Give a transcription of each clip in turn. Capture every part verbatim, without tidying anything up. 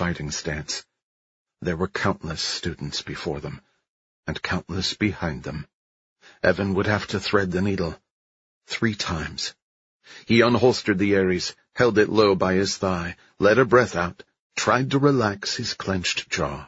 fighting stance. There were countless students before them, and countless behind them. Evan would have to thread the needle. Three times. He unholstered the Ares, held it low by his thigh, let a breath out, tried to relax his clenched jaw.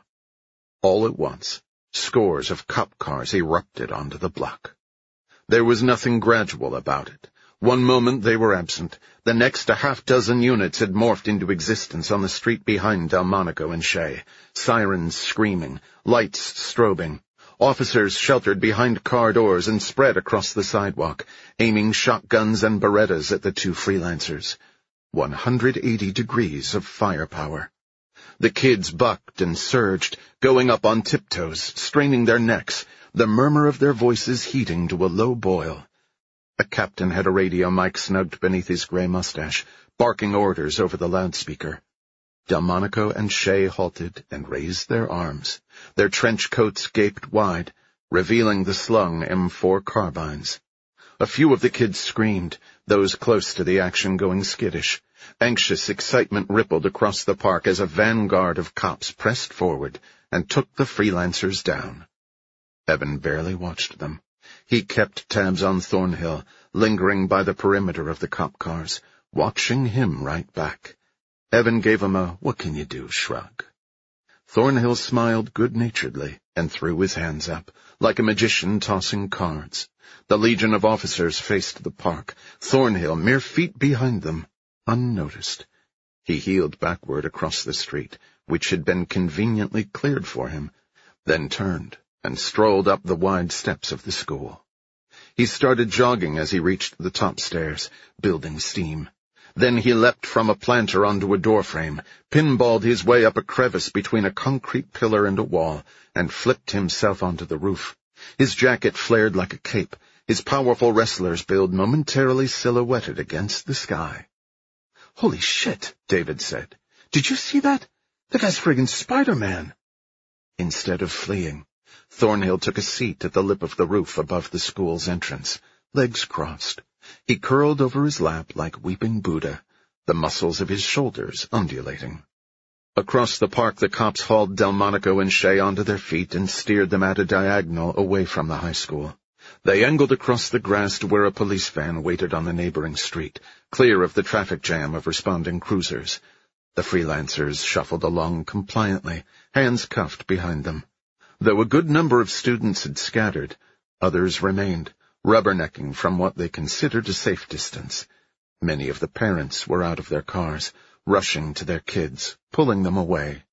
All at once, scores of cop cars erupted onto the block. There was nothing gradual about it. One moment they were absent, the next a half-dozen units had morphed into existence on the street behind Delmonico and Shea, sirens screaming, lights strobing. Officers sheltered behind car doors and spread across the sidewalk, aiming shotguns and Berettas at the two freelancers. one hundred eighty degrees of firepower. The kids bucked and surged, going up on tiptoes, straining their necks, the murmur of their voices heating to a low boil. A captain had a radio mic snugged beneath his gray mustache, barking orders over the loudspeaker. Delmonico and Shea halted and raised their arms. Their trench coats gaped wide, revealing the slung M four carbines. A few of the kids screamed, those close to the action going skittish. Anxious excitement rippled across the park as a vanguard of cops pressed forward and took the freelancers down. Evan barely watched them. He kept tabs on Thornhill, lingering by the perimeter of the cop cars, watching him right back. Evan gave him a what-can-you-do shrug. Thornhill smiled good-naturedly and threw his hands up, like a magician tossing cards. The legion of officers faced the park, Thornhill mere feet behind them, unnoticed. He heeled backward across the street, which had been conveniently cleared for him, then turned and strolled up the wide steps of the school. He started jogging as he reached the top stairs, building steam. Then he leapt from a planter onto a doorframe, pinballed his way up a crevice between a concrete pillar and a wall, and flipped himself onto the roof. His jacket flared like a cape, his powerful wrestler's build momentarily silhouetted against the sky. "Holy shit," David said. "Did you see that? The guy's friggin' Spider-Man." Instead of fleeing, Thornhill took a seat at the lip of the roof above the school's entrance, legs crossed. He curled over his lap like weeping Buddha, the muscles of his shoulders undulating. Across the park the cops hauled Delmonico and Shea onto their feet and steered them at a diagonal away from the high school. They angled across the grass to where a police van waited on the neighboring street, clear of the traffic jam of responding cruisers. The freelancers shuffled along compliantly, hands cuffed behind them. Though a good number of students had scattered, others remained, rubbernecking from what they considered a safe distance. Many of the parents were out of their cars, rushing to their kids, pulling them away.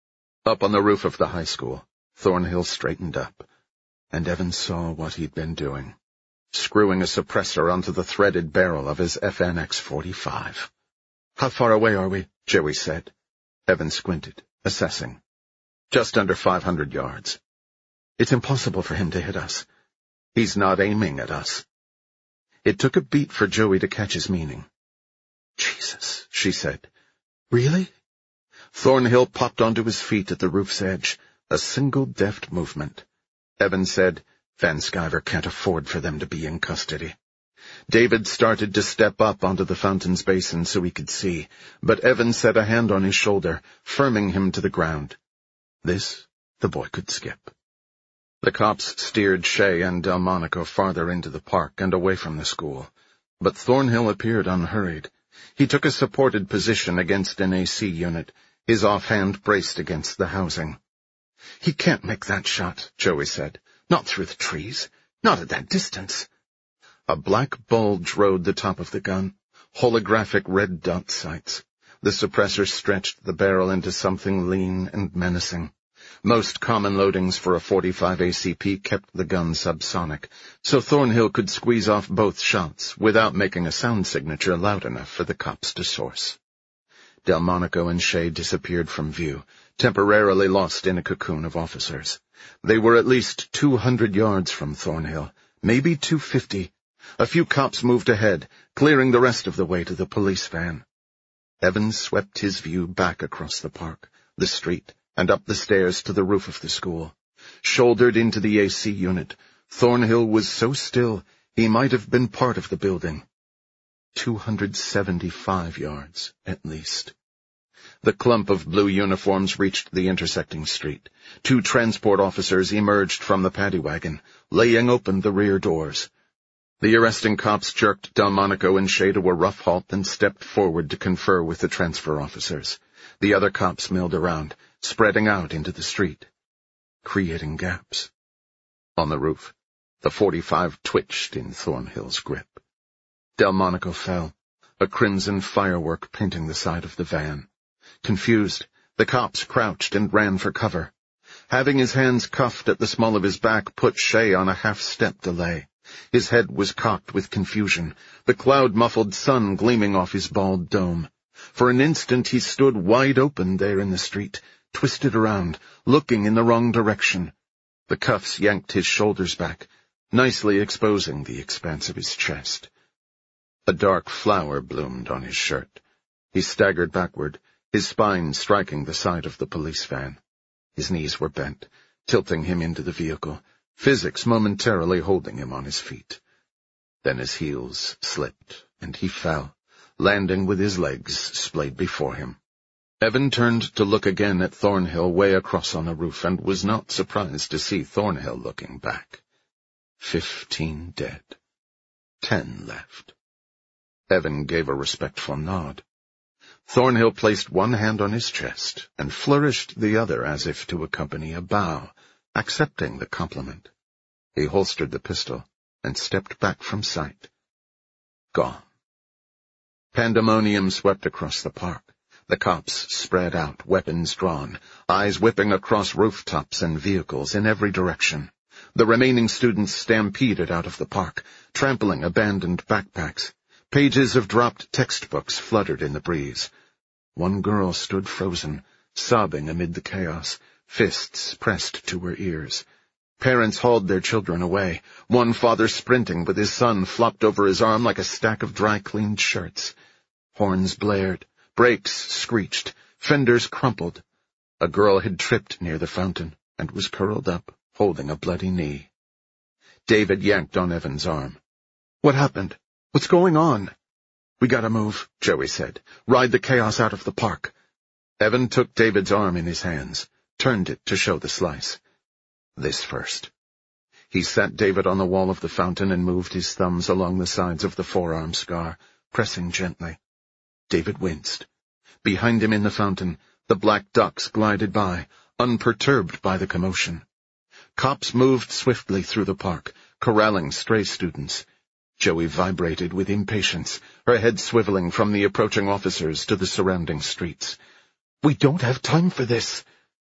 Up on the roof of the high school, Thornhill straightened up, and Evan saw what he'd been doing, screwing a suppressor onto the threaded barrel of his F N X forty-five. "How far away are we?" Joey said. Evan squinted, assessing. "Just under five hundred yards. It's impossible for him to hit us. He's not aiming at us." It took a beat for Joey to catch his meaning. "Jesus," she said. "Really?" Thornhill popped onto his feet at the roof's edge, a single deft movement. Evan said, "Van Sciver can't afford for them to be in custody." David started to step up onto the fountain's basin so he could see, but Evan set a hand on his shoulder, firming him to the ground. This the boy could skip. The cops steered Shea and Delmonico farther into the park and away from the school, but Thornhill appeared unhurried. He took a supported position against an A C unit, his offhand braced against the housing. "He can't make that shot," Joey said. "Not through the trees. Not at that distance." A black bulge rode the top of the gun, holographic red dot sights. The suppressor stretched the barrel into something lean and menacing. Most common loadings for a forty-five A C P kept the gun subsonic, so Thornhill could squeeze off both shots without making a sound signature loud enough for the cops to source. Delmonico and Shea disappeared from view, temporarily lost in a cocoon of officers. They were at least two hundred yards from Thornhill, maybe two fifty. A few cops moved ahead, clearing the rest of the way to the police van. Evans swept his view back across the park, the street, and up the stairs to the roof of the school. Shouldered into the A C unit, Thornhill was so still he might have been part of the building. Two hundred seventy-five yards, at least. The clump of blue uniforms reached the intersecting street. Two transport officers emerged from the paddy wagon, laying open the rear doors. The arresting cops jerked Delmonico and Shay to a rough halt and stepped forward to confer with the transfer officers. The other cops milled around, spreading out into the street, creating gaps. On the roof, the forty-five twitched in Thornhill's grip. Delmonico fell, a crimson firework painting the side of the van. Confused, the cops crouched and ran for cover. Having his hands cuffed at the small of his back put Shay on a half-step delay. His head was cocked with confusion, the cloud-muffled sun gleaming off his bald dome. For an instant he stood wide open there in the street, twisted around, looking in the wrong direction. The cuffs yanked his shoulders back, nicely exposing the expanse of his chest. A dark flower bloomed on his shirt. He staggered backward, his spine striking the side of the police van. His knees were bent, tilting him into the vehicle, physics momentarily holding him on his feet. Then his heels slipped, and he fell, landing with his legs splayed before him. Evan turned to look again at Thornhill way across on the roof, and was not surprised to see Thornhill looking back. Fifteen dead. Ten left. Evan gave a respectful nod. Thornhill placed one hand on his chest and flourished the other as if to accompany a bow, accepting the compliment. He holstered the pistol and stepped back from sight. Gone. Pandemonium swept across the park. The cops spread out, weapons drawn, eyes whipping across rooftops and vehicles in every direction. The remaining students stampeded out of the park, trampling abandoned backpacks. Pages of dropped textbooks fluttered in the breeze. One girl stood frozen, sobbing amid the chaos, fists pressed to her ears. Parents hauled their children away, one father sprinting with his son flopped over his arm like a stack of dry-cleaned shirts. Horns blared, brakes screeched, fenders crumpled. A girl had tripped near the fountain and was curled up, holding a bloody knee. David yanked on Evan's arm. "What happened? What's going on?" "We gotta move," Joey said. "Ride the chaos out of the park." Evan took David's arm in his hands, turned it to show the slice. "This first." He sat David on the wall of the fountain and moved his thumbs along the sides of the forearm scar, pressing gently. David winced. Behind him in the fountain, the black ducks glided by, unperturbed by the commotion. Cops moved swiftly through the park, corralling stray students. Joey vibrated with impatience, her head swiveling from the approaching officers to the surrounding streets. "We don't have time for this."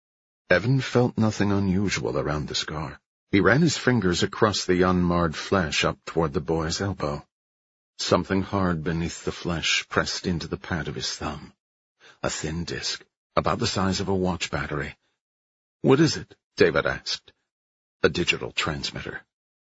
Evan felt nothing unusual around the scar. He ran his fingers across the unmarred flesh up toward the boy's elbow. Something hard beneath the flesh pressed into the pad of his thumb. A thin disc, about the size of a watch battery. "What is it?" David asked. "A digital transmitter."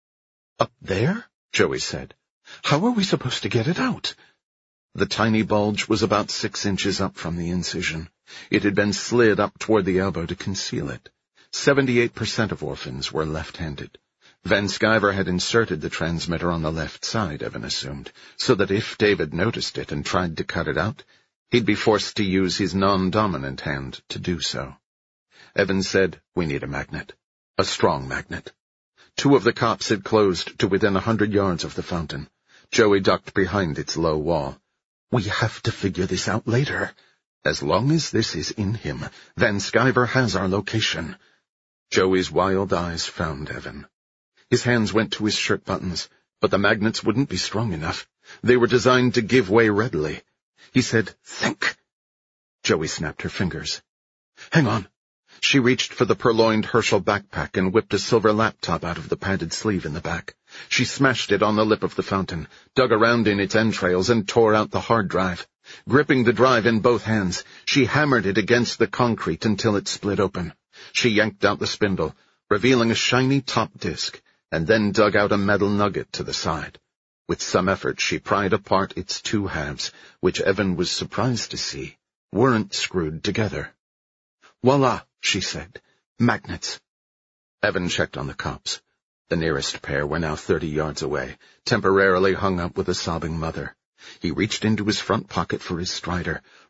"Up there?" Joey said. "How are we supposed to get it out?" The tiny bulge was about six inches up from the incision. It had been slid up toward the elbow to conceal it. Seventy-eight percent of orphans were left-handed. Van Sciver had inserted the transmitter on the left side, Evan assumed, so that if David noticed it and tried to cut it out, he'd be forced to use his non-dominant hand to do so. Evan said, "We need a magnet. A strong magnet." Two of the cops had closed to within a hundred yards of the fountain. Joey ducked behind its low wall. "We have to figure this out later. As long as this is in him, Van Sciver has our location." Joey's wild eyes found Evan. His hands went to his shirt buttons, but the magnets wouldn't be strong enough. They were designed to give way readily. He said, "Think." Joey snapped her fingers. "Hang on." She reached for the purloined Herschel backpack and whipped a silver laptop out of the padded sleeve in the back. She smashed it on the lip of the fountain, dug around in its entrails, and tore out the hard drive. Gripping the drive in both hands, she hammered it against the concrete until it split open. She yanked out the spindle, revealing a shiny top disk, and then dug out a metal nugget to the side. With some effort, she pried apart its two halves, which Evan was surprised to see weren't screwed together. "Voila," she said. "Magnets." Evan checked on the cops. The nearest pair were now thirty yards away, temporarily hung up with a sobbing mother. He reached into his front pocket for his strider,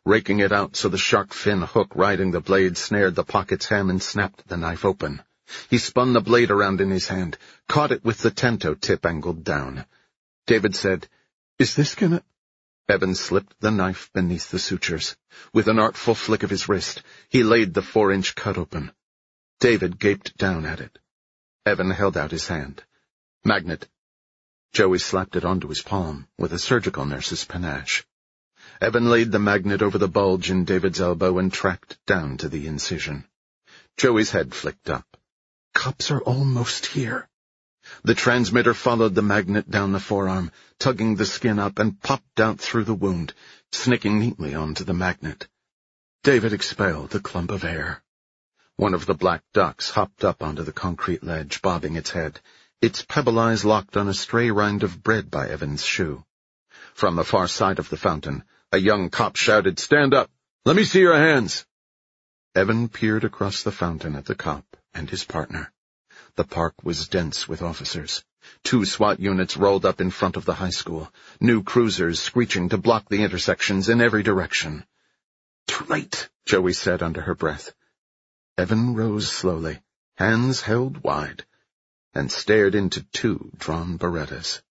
raking it out so the shark fin hook riding the blade snared the pocket's hem and snapped the knife open. He spun the blade around in his hand, caught it with the tento tip angled down. David said, "Is this gonna—" Evan slipped the knife beneath the sutures. With an artful flick of his wrist, he laid the four-inch cut open. David gaped down at it. Evan held out his hand. "Magnet." Joey slapped it onto his palm with a surgical nurse's panache. Evan laid the magnet over the bulge in David's elbow and tracked down to the incision. Joey's head flicked up. "Cops are almost here." The transmitter followed the magnet down the forearm, tugging the skin up, and popped out through the wound, snicking neatly onto the magnet. David expelled a clump of air. One of the black ducks hopped up onto the concrete ledge, bobbing its head, its pebble eyes locked on a stray rind of bread by Evan's shoe. From the far side of the fountain, a young cop shouted, "Stand up! Let me see your hands!" Evan peered across the fountain at the cop and his partner. The park was dense with officers. Two SWAT units rolled up in front of the high school, new cruisers screeching to block the intersections in every direction. "Too late," Joey said under her breath. Evan rose slowly, hands held wide, and stared into two drawn Berettas.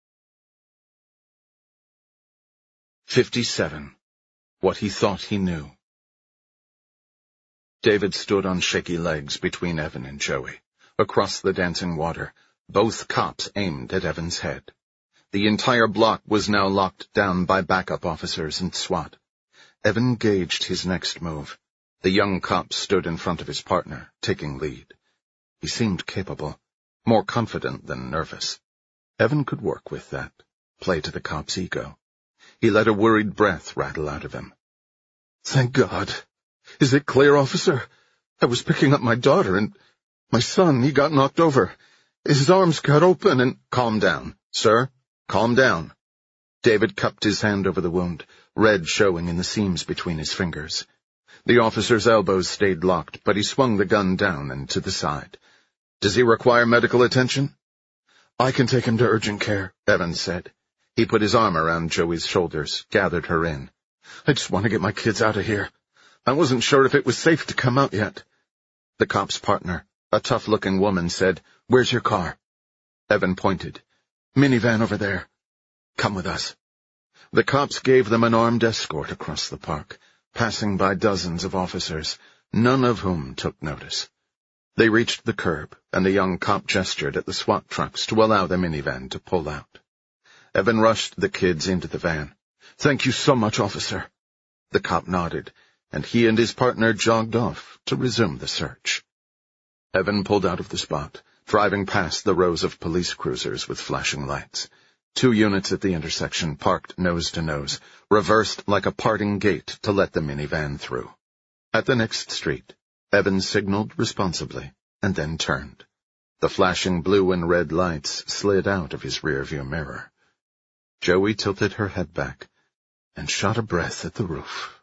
Fifty-seven. What he thought he knew. David stood on shaky legs between Evan and Joey. Across the dancing water, both cops aimed at Evan's head. The entire block was now locked down by backup officers and SWAT. Evan gauged his next move. The young cop stood in front of his partner, taking lead. He seemed capable, more confident than nervous. Evan could work with that, play to the cop's ego. He let a worried breath rattle out of him. "Thank God. Is it clear, officer? I was picking up my daughter, and my son, he got knocked over. His arms cut open and—" "Calm down, sir. Calm down." David cupped his hand over the wound, red showing in the seams between his fingers. The officer's elbows stayed locked, but he swung the gun down and to the side. "Does he require medical attention?" "I can take him to urgent care," Evan said. He put his arm around Joey's shoulders, gathered her in. "I just want to get my kids out of here. I wasn't sure if it was safe to come out yet." The cop's partner, a tough-looking woman, said, "Where's your car?" Evan pointed. "Minivan over there. Come with us." The cops gave them an armed escort across the park, passing by dozens of officers, none of whom took notice. They reached the curb, and the young cop gestured at the SWAT trucks to allow the minivan to pull out. Evan rushed the kids into the van. "Thank you so much, officer." The cop nodded, and he and his partner jogged off to resume the search. Evan pulled out of the spot, driving past the rows of police cruisers with flashing lights. Two units at the intersection parked nose to nose, reversed like a parting gate to let the minivan through. At the next street, Evan signaled responsibly and then turned. The flashing blue and red lights slid out of his rearview mirror. Joey tilted her head back and shot a breath at the roof.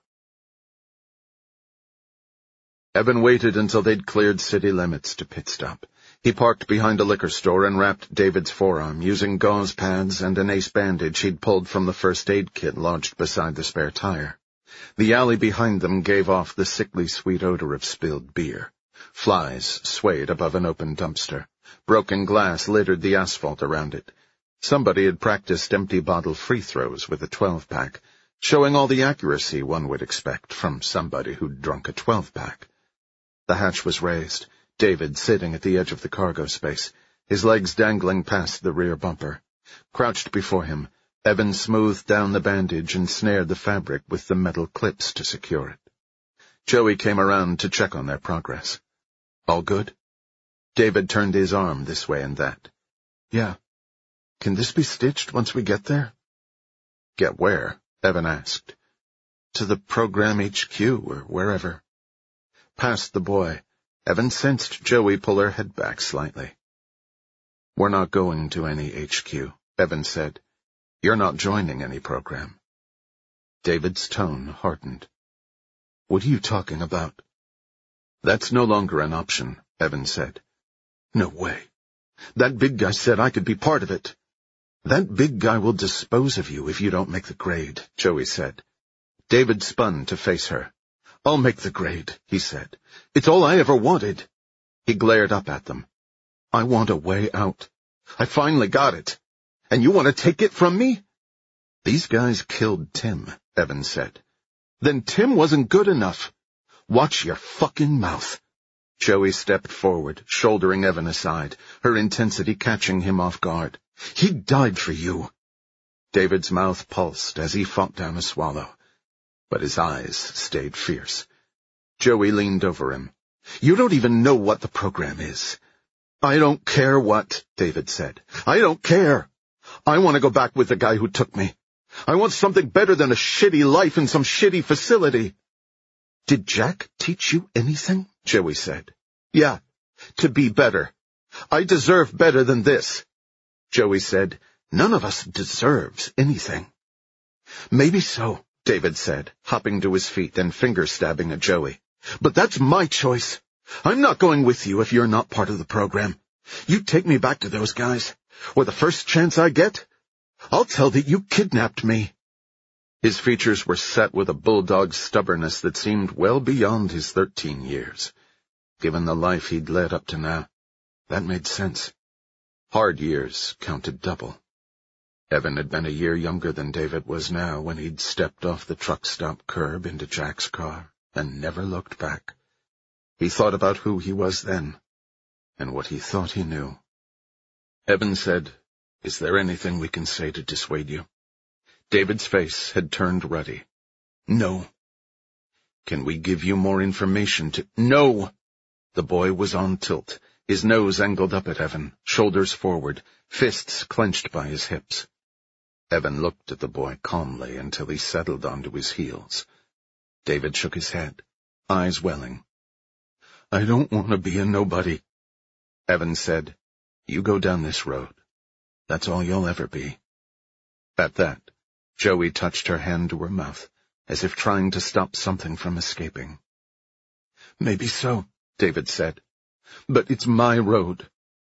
Evan waited until they'd cleared city limits to pit stop. He parked behind a liquor store and wrapped David's forearm using gauze pads and an ace bandage he'd pulled from the first aid kit lodged beside the spare tire. The alley behind them gave off the sickly sweet odor of spilled beer. Flies swayed above an open dumpster. Broken glass littered the asphalt around it. Somebody had practiced empty bottle free throws with a twelve-pack, showing all the accuracy one would expect from somebody who'd drunk a twelve-pack. The hatch was raised, David sitting at the edge of the cargo space, his legs dangling past the rear bumper. Crouched before him, Evan smoothed down the bandage and snared the fabric with the metal clips to secure it. Joey came around to check on their progress. "All good?" David turned his arm this way and that. "Yeah. Can this be stitched once we get there?" "Get where?" Evan asked. "To the program H Q or wherever." Past the boy, Evan sensed Joey pull her head back slightly. "We're not going to any H Q," Evan said. "You're not joining any program." David's tone hardened. "What are you talking about?" "That's no longer an option," Evan said. "No way. That big guy said I could be part of it." "That big guy will dispose of you if you don't make the grade," Joey said. David spun to face her. "I'll make the grade," he said. "It's all I ever wanted." He glared up at them. "I want a way out. I finally got it. And you want to take it from me?" "These guys killed Tim," Evan said. "Then Tim wasn't good enough. Watch your fucking mouth." Joey stepped forward, shouldering Evan aside, her intensity catching him off guard. "He died for you." David's mouth pulsed as he fought down a swallow, but his eyes stayed fierce. Joey leaned over him. "You don't even know what the program is." "I don't care what," David said. "I don't care. I want to go back with the guy who took me. I want something better than a shitty life in some shitty facility." "Did Jack teach you anything?" Joey said. "Yeah, to be better. I deserve better than this." Joey said, "None of us deserves anything." "Maybe so," David said, hopping to his feet and finger-stabbing at Joey. "But that's my choice. I'm not going with you if you're not part of the program. You take me back to those guys, or the first chance I get, I'll tell that you kidnapped me." His features were set with a bulldog's stubbornness that seemed well beyond his thirteen years. Given the life he'd led up to now, that made sense. Hard years counted double. Evan had been a year younger than David was now when he'd stepped off the truck stop curb into Jack's car and never looked back. He thought about who he was then, and what he thought he knew. Evan said, "Is there anything we can say to dissuade you?" David's face had turned ruddy. "No." "Can we give you more information to—" "No!" The boy was on tilt, his nose angled up at Evan, shoulders forward, fists clenched by his hips. Evan looked at the boy calmly until he settled onto his heels. David shook his head, eyes welling. "I don't want to be a nobody." Evan said, "You go down this road. That's all you'll ever be." At that, Joey touched her hand to her mouth, as if trying to stop something from escaping. "Maybe so," David said, "but it's my road."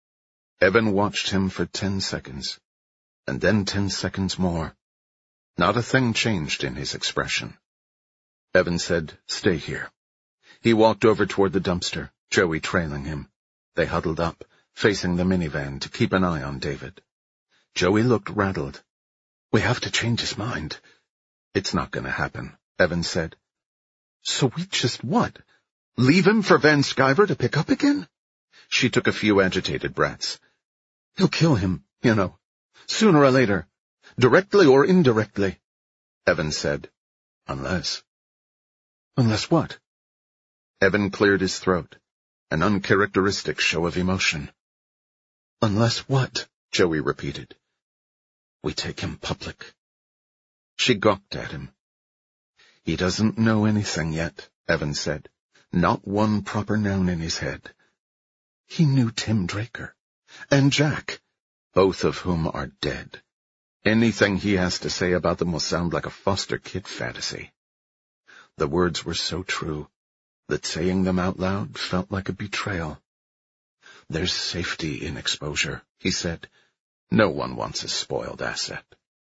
Evan watched him for ten seconds, and then ten seconds more. Not a thing changed in his expression. Evan said, "Stay here." He walked over toward the dumpster, Joey trailing him. They huddled up, facing the minivan to keep an eye on David. Joey looked rattled. "We have to change his mind." "It's not going to happen," Evan said. "So we just what? Leave him for Van Sciver to pick up again?" She took a few agitated breaths. "He'll kill him, you know, sooner or later, directly or indirectly," Evan said. "Unless." "Unless what?" Evan cleared his throat, an uncharacteristic show of emotion. "Unless what?" Joey repeated. "We take him public." She gawked at him. "He doesn't know anything yet," Evan said. "Not one proper noun in his head." "He knew Tim Draker. And Jack. Both of whom are dead. Anything he has to say about them will sound like a foster kid fantasy." The words were so true that saying them out loud felt like a betrayal. "There's safety in exposure," he said. "No one wants a spoiled asset."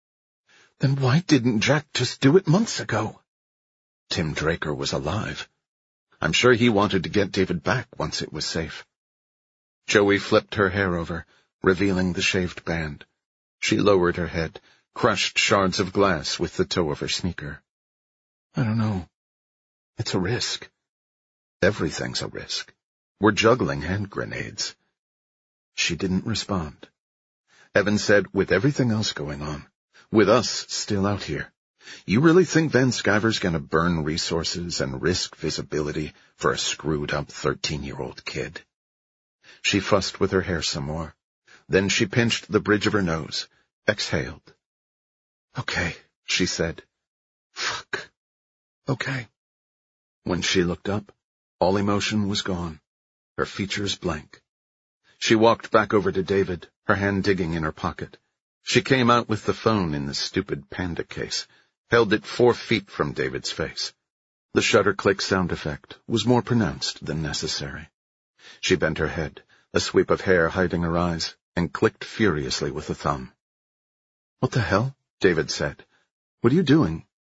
"Then why didn't Jack just do it months ago?" "Tim Draker was alive. I'm sure he wanted to get David back once it was safe." Joey flipped her hair over, revealing the shaved band. She lowered her head, crushed shards of glass with the toe of her sneaker. "I don't know. It's a risk." "Everything's a risk. We're juggling hand grenades." She didn't respond. Evan said, "With everything else going on, with us still out here, you really think Van Sciver's going to burn resources and risk visibility for a screwed-up thirteen-year-old kid?" She fussed with her hair some more. Then she pinched the bridge of her nose, exhaled. "Okay," she said. "Fuck. Okay." When she looked up, all emotion was gone, her features blank. She walked back over to David, her hand digging in her pocket. She came out with the phone in the stupid Panda case, held it four feet from David's face. The shutter click sound effect was more pronounced than necessary. She bent her head, a sweep of hair hiding her eyes, and clicked furiously with a thumb. "What the hell?" David said. "What are you doing?"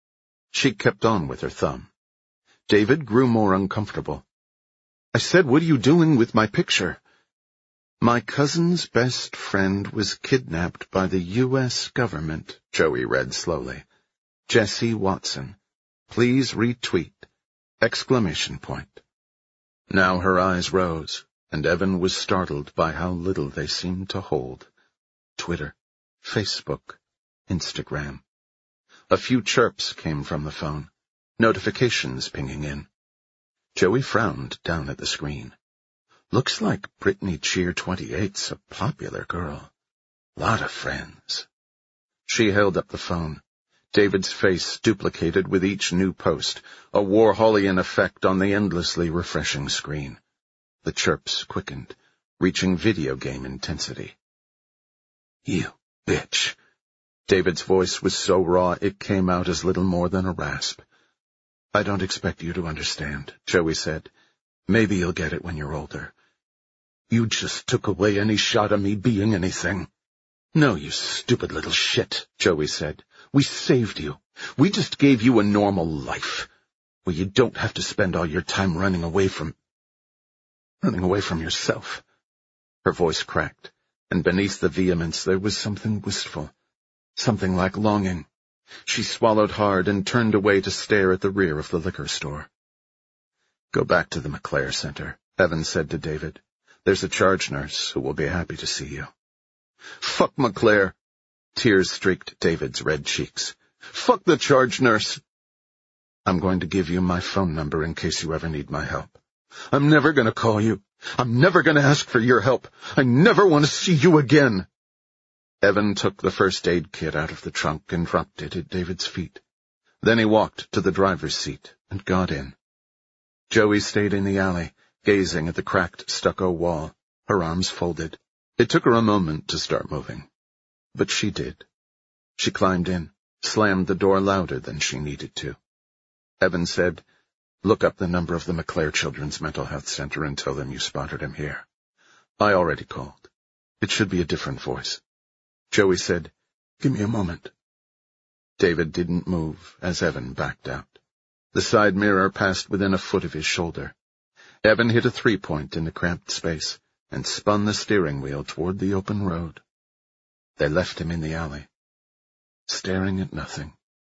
She kept on with her thumb. David grew more uncomfortable. I said, what are you doing with my picture? My cousin's best friend was kidnapped by the U S government, Joey read slowly. Jesse Watson. Please retweet. Exclamation point. Now her eyes rose, and Evan was startled by how little they seemed to hold. Twitter, Facebook, Instagram. A few chirps came from the phone, notifications pinging in. Joey frowned down at the screen. Looks like Brittany Cheer twenty-eight's a popular girl. Lot of friends. She held up the phone. David's face duplicated with each new post, a Warholian effect on the endlessly refreshing screen. The chirps quickened, reaching video game intensity. You bitch. David's voice was so raw it came out as little more than a rasp. I don't expect you to understand, Joey said. Maybe you'll get it when you're older. You just took away any shot of me being anything. No, you stupid little shit, Joey said. We saved you. We just gave you a normal life, where you don't have to spend all your time running away from... running away from yourself. Her voice cracked, and beneath the vehemence there was something wistful, something like longing. She swallowed hard and turned away to stare at the rear of the liquor store. Go back to the McClare Center, Evan said to David. There's a charge nurse who will be happy to see you. Fuck McClare. Tears streaked David's red cheeks. Fuck the charge nurse. I'm going to give you my phone number in case you ever need my help. I'm never going to call you. I'm never going to ask for your help. I never want to see you again. Evan took the first aid kit out of the trunk and dropped it at David's feet. Then he walked to the driver's seat and got in. Joey stayed in the alley, gazing at the cracked stucco wall, her arms folded. It took her a moment to start moving. But she did. She climbed in, slammed the door louder than she needed to. Evan said, Look up the number of the McClare Children's Mental Health Center and tell them you spotted him here. I already called. It should be a different voice. Joey said, Give me a moment. David didn't move as Evan backed out. The side mirror passed within a foot of his shoulder. Evan hit a three-point in the cramped space and spun the steering wheel toward the open road. They left him in the alley, staring at nothing.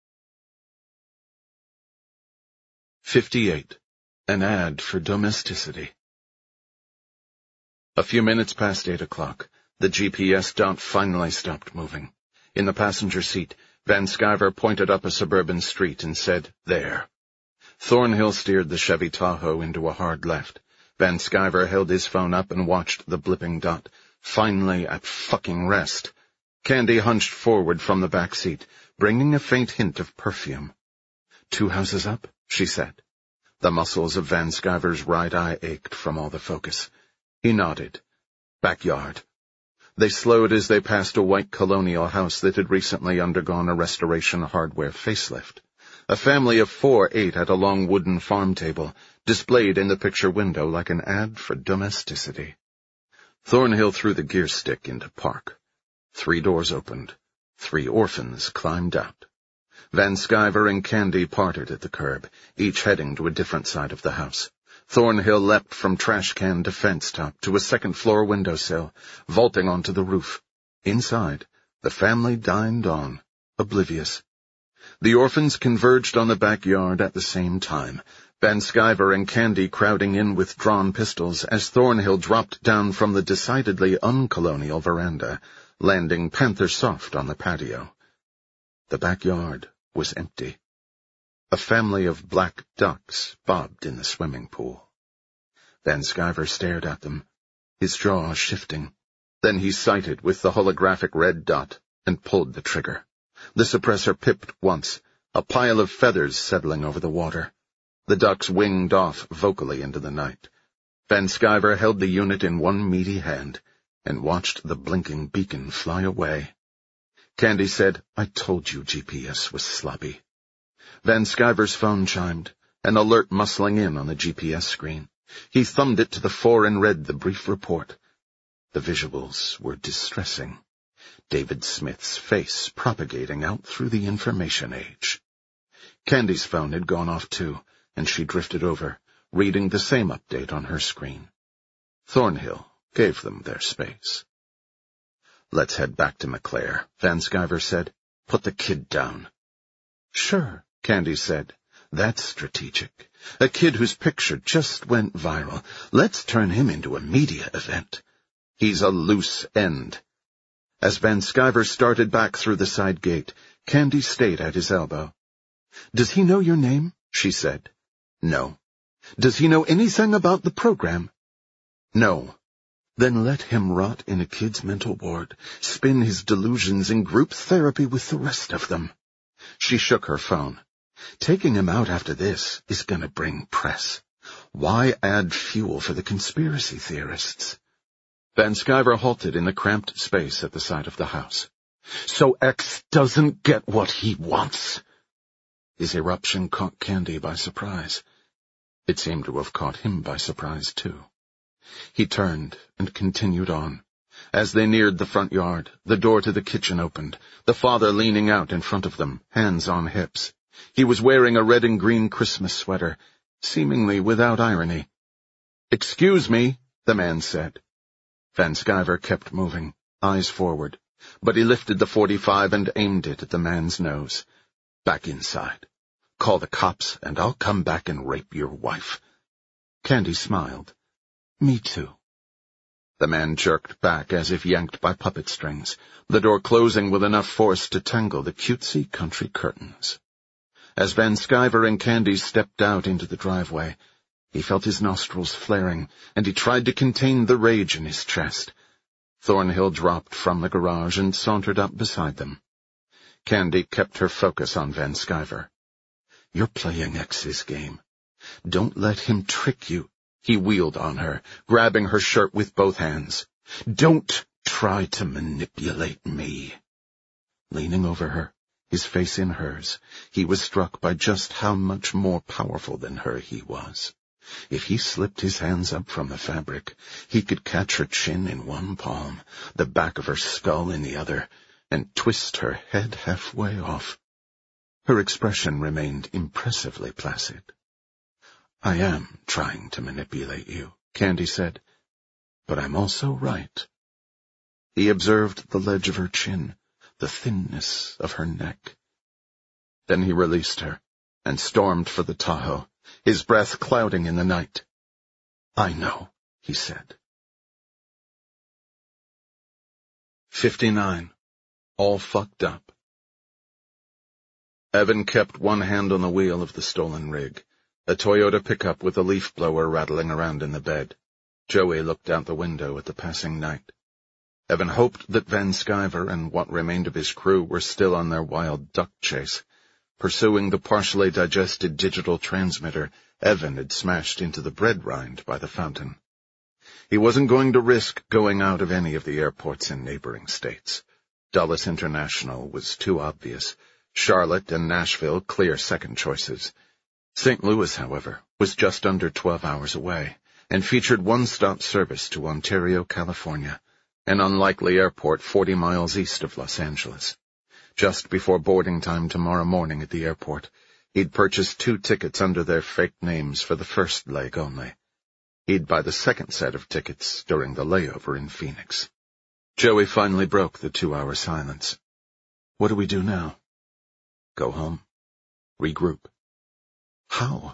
fifty-eight. An ad for domesticity. A few minutes past eight o'clock, the G P S dot finally stopped moving. In the passenger seat, Van Sciver pointed up a suburban street and said, There. Thornhill steered the Chevy Tahoe into a hard left. Van Sciver held his phone up and watched the blipping dot, finally at fucking rest. Candy hunched forward from the back seat, bringing a faint hint of perfume. Two houses up, she said. The muscles of Van Sciver's right eye ached from all the focus. He nodded. Backyard. They slowed as they passed a white colonial house that had recently undergone a restoration hardware facelift. A family of four ate at a long wooden farm table, displayed in the picture window like an ad for domesticity. Thornhill threw the gear stick into park. Three doors opened. Three orphans climbed out. Van Sciver and Candy parted at the curb, each heading to a different side of the house. Thornhill leapt from trash can to fence top to a second-floor windowsill, vaulting onto the roof. Inside, the family dined on, oblivious. The orphans converged on the backyard at the same time, Van Sciver and Candy crowding in with drawn pistols as Thornhill dropped down from the decidedly uncolonial veranda, landing panther-soft on the patio. The backyard was empty. A family of black ducks bobbed in the swimming pool. Van Sciver stared at them, his jaw shifting. Then he sighted with the holographic red dot and pulled the trigger. The suppressor pipped once, a pile of feathers settling over the water. The ducks winged off vocally into the night. Van Sciver held the unit in one meaty hand and watched the blinking beacon fly away. Candy said, I told you G P S was sloppy. Van Sciver's phone chimed, an alert muscling in on the G P S screen. He thumbed it to the fore and read the brief report. The visuals were distressing. David Smith's face propagating out through the information age. Candy's phone had gone off too, and she drifted over, reading the same update on her screen. Thornhill gave them their space. "Let's head back to McClare," Van Sciver said. "Put the kid down." "Sure," Candy said. "That's strategic. A kid whose picture just went viral. Let's turn him into a media event. He's a loose end." As Van Sciver started back through the side gate, Candy stayed at his elbow. "Does he know your name?" she said. "No." "Does he know anything about the program?" "No." "Then let him rot in a kid's mental ward, spin his delusions in group therapy with the rest of them." She shook her phone. "Taking him out after this is going to bring press. Why add fuel for the conspiracy theorists?" Van Sciver halted in the cramped space at the side of the house. "So X doesn't get what he wants." His eruption caught Candy by surprise. It seemed to have caught him by surprise, too. He turned and continued on. As they neared the front yard, the door to the kitchen opened, the father leaning out in front of them, hands on hips. He was wearing a red and green Christmas sweater, seemingly without irony. "Excuse me," the man said. Van Sciver kept moving, eyes forward, but he lifted the forty-five and aimed it at the man's nose. "Back inside. Call the cops, and I'll come back and rape your wife." Candy smiled. "Me too." The man jerked back as if yanked by puppet strings, the door closing with enough force to tangle the cutesy country curtains. As Van Sciver and Candy stepped out into the driveway, he felt his nostrils flaring, and he tried to contain the rage in his chest. Thornhill dropped from the garage and sauntered up beside them. Candy kept her focus on Van Sciver. "You're playing X's game. Don't let him trick you." He wheeled on her, grabbing her shirt with both hands. "Don't try to manipulate me." Leaning over her, his face in hers, he was struck by just how much more powerful than her he was. If he slipped his hands up from the fabric, he could catch her chin in one palm, the back of her skull in the other, and twist her head halfway off. Her expression remained impressively placid. "I am trying to manipulate you," Candy said, "but I'm also right." He observed the ledge of her chin, the thinness of her neck. Then he released her and stormed for the Tahoe, his breath clouding in the night. "I know," he said. Fifty-nine. All fucked up. Evan kept one hand on the wheel of the stolen rig, a Toyota pickup with a leaf blower rattling around in the bed. Joey looked out the window at the passing night. Evan hoped that Van Sciver and what remained of his crew were still on their wild duck chase, pursuing the partially digested digital transmitter Evan had smashed into the bread rind by the fountain. He wasn't going to risk going out of any of the airports in neighboring states. Dulles International was too obvious. Charlotte and Nashville clear second choices. Saint Louis, however, was just under twelve hours away, and featured one-stop service to Ontario, California, an unlikely airport forty miles east of Los Angeles. Just before boarding time tomorrow morning at the airport, he'd purchased two tickets under their fake names for the first leg only. He'd buy the second set of tickets during the layover in Phoenix. Joey finally broke the two-hour silence. "What do we do now?" "Go home. Regroup." "How?"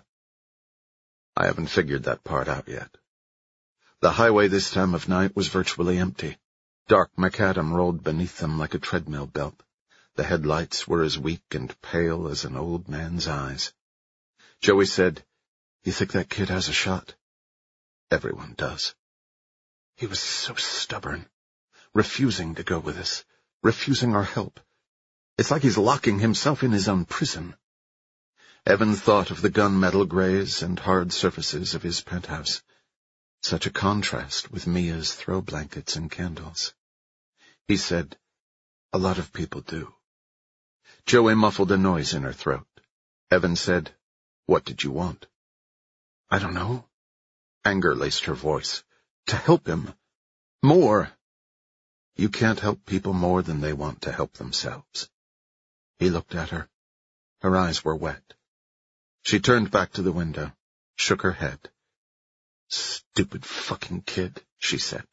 "I haven't figured that part out yet." The highway this time of night was virtually empty. Dark macadam rolled beneath them like a treadmill belt. The headlights were as weak and pale as an old man's eyes. Joey said, "You think that kid has a shot?" "Everyone does." He was so stubborn, refusing to go with us, refusing our help. It's like he's locking himself in his own prison. Evan thought of the gunmetal grays and hard surfaces of his penthouse. Such a contrast with Mia's throw blankets and candles. He said, "A lot of people do." Joey muffled a noise in her throat. Evan said, "What did you want?" "I don't know." Anger laced her voice. "To help him. More." "You can't help people more than they want to help themselves." He looked at her. Her eyes were wet, She turned back to the window, shook her head. "Stupid fucking kid," she said.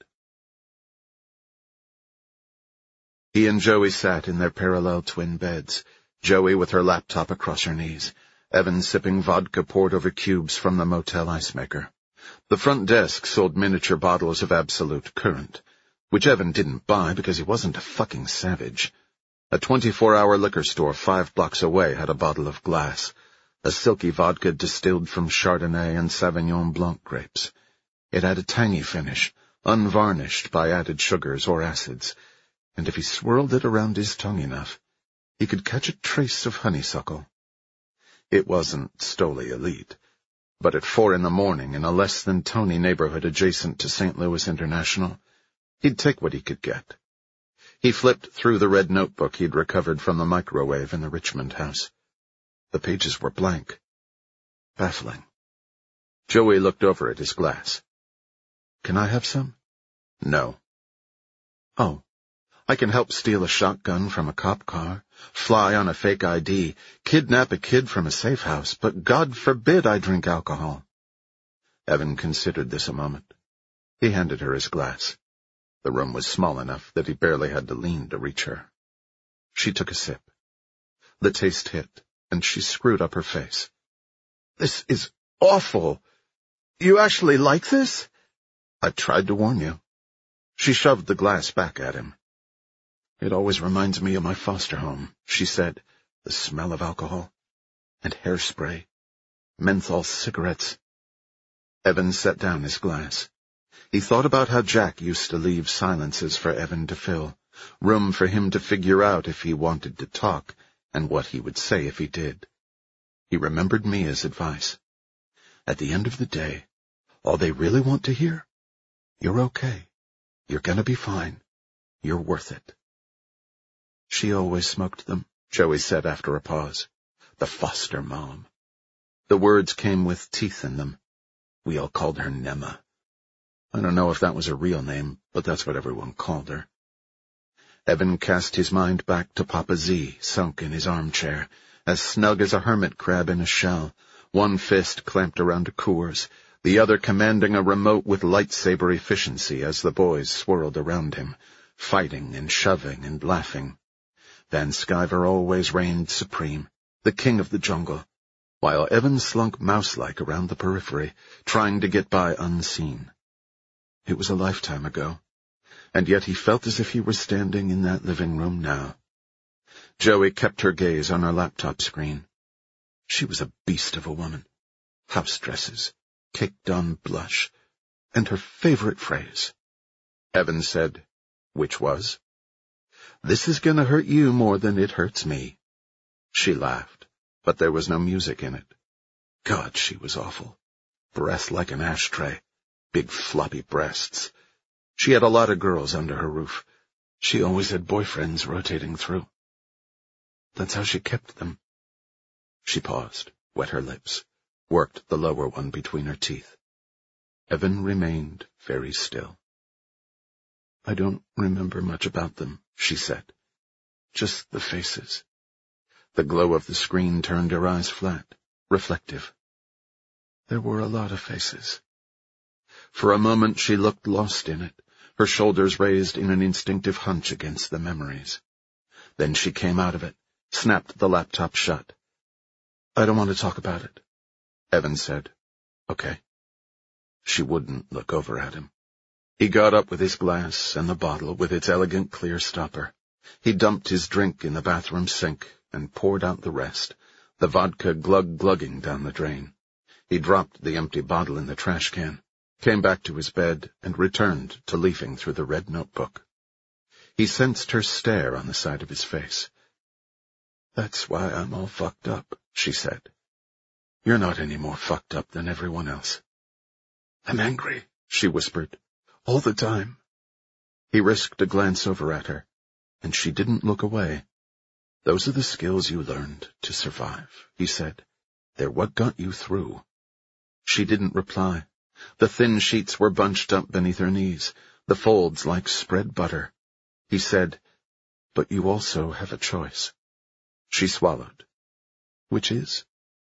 He and Joey sat in their parallel twin beds, Joey with her laptop across her knees, Evan sipping vodka poured over cubes from the motel ice maker. The front desk sold miniature bottles of Absolute Current, which Evan didn't buy because he wasn't a fucking savage. A twenty-four hour liquor store five blocks away had a bottle of glass, a silky vodka distilled from Chardonnay and Sauvignon Blanc grapes. It had a tangy finish, unvarnished by added sugars or acids, and if he swirled it around his tongue enough, he could catch a trace of honeysuckle. It wasn't Stoli Elite, but at four in the morning in a less-than-Tony neighborhood adjacent to Saint Louis International, he'd take what he could get. He flipped through the red notebook he'd recovered from the microwave in the Richmond house. The pages were blank. Baffling. Joey looked over at his glass. "Can I have some?" "No." "Oh. I can help steal a shotgun from a cop car, fly on a fake I D, kidnap a kid from a safe house, but God forbid I drink alcohol." Evan considered this a moment. He handed her his glass. The room was small enough that he barely had to lean to reach her. She took a sip. The taste hit, and she screwed up her face. "This is awful. You actually like this?" "I tried to warn you." She shoved the glass back at him. "It always reminds me of my foster home," she said, "the smell of alcohol, and hairspray, menthol cigarettes." Evan set down his glass. He thought about how Jack used to leave silences for Evan to fill, room for him to figure out if he wanted to talk, and what he would say if he did. He remembered Mia's advice. At the end of the day, all they really want to hear? You're okay. You're gonna be fine. You're worth it. "She always smoked them," Joey said after a pause. "The foster mom." The words came with teeth in them. "We all called her Nema. I don't know if that was a real name, but that's what everyone called her." Evan cast his mind back to Papa Z, sunk in his armchair, as snug as a hermit crab in a shell, one fist clamped around a Coors, the other commanding a remote with lightsaber efficiency as the boys swirled around him, fighting and shoving and laughing. Van Sciver always reigned supreme, the king of the jungle, while Evan slunk mouse-like around the periphery, trying to get by unseen. It was a lifetime ago, and yet he felt as if he were standing in that living room now. Joey kept her gaze on her laptop screen. She was a beast of a woman. House dresses, caked-on blush, and her favorite phrase. Evan said, which was, "This is going to hurt you more than it hurts me." She laughed, but there was no music in it. God, she was awful. Breath like an ashtray. Big floppy breasts. She had a lot of girls under her roof. She always had boyfriends rotating through. That's how she kept them. She paused, wet her lips, worked the lower one between her teeth. Evan remained very still. "I don't remember much about them," she said. "Just the faces." The glow of the screen turned her eyes flat, reflective. There were a lot of faces. For a moment she looked lost in it, her shoulders raised in an instinctive hunch against the memories. Then she came out of it, snapped the laptop shut. "I don't want to talk about it," Evan said. "Okay." She wouldn't look over at him. He got up with his glass and the bottle with its elegant clear stopper. He dumped his drink in the bathroom sink and poured out the rest, the vodka glug-glugging down the drain. He dropped the empty bottle in the trash can, came back to his bed, and returned to leafing through the red notebook. He sensed her stare on the side of his face. "That's why I'm all fucked up," she said. "You're not any more fucked up than everyone else." "I'm angry," she whispered. "All the time." He risked a glance over at her, and she didn't look away. "Those are the skills you learned to survive," he said. "They're what got you through." She didn't reply. The thin sheets were bunched up beneath her knees, the folds like spread butter. He said, "But you also have a choice." She swallowed. "Which is?"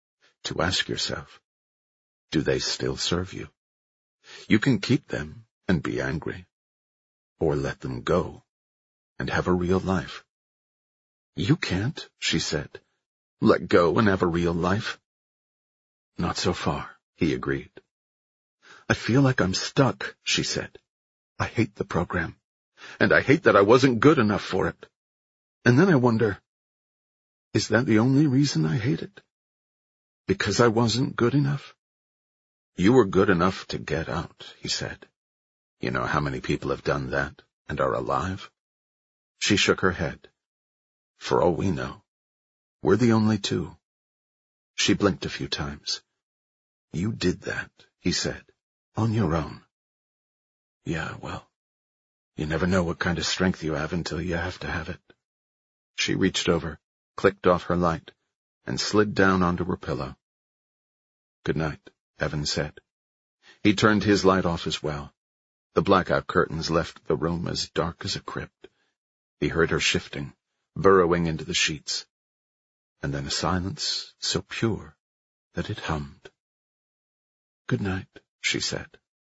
to ask yourself, do they still serve you? You can keep them and be angry, or let them go and have a real life. You can't, she said, let go and have a real life. Not so far, he agreed. I feel like I'm stuck, she said. I hate the program, and I hate that I wasn't good enough for it. And then I wonder, is that the only reason I hate it? Because I wasn't good enough? You were good enough to get out, he said. You know how many people have done that and are alive? She shook her head. For all we know, we're the only two. She blinked a few times. You did that, he said, on your own. Yeah, well, you never know what kind of strength you have until you have to have it. She reached over, clicked off her light, and slid down onto her pillow. Good night, Evan said. He turned his light off as well. The blackout curtains left the room as dark as a crypt. He heard her shifting, burrowing into the sheets, and then a silence so pure that it hummed. Good night, she said.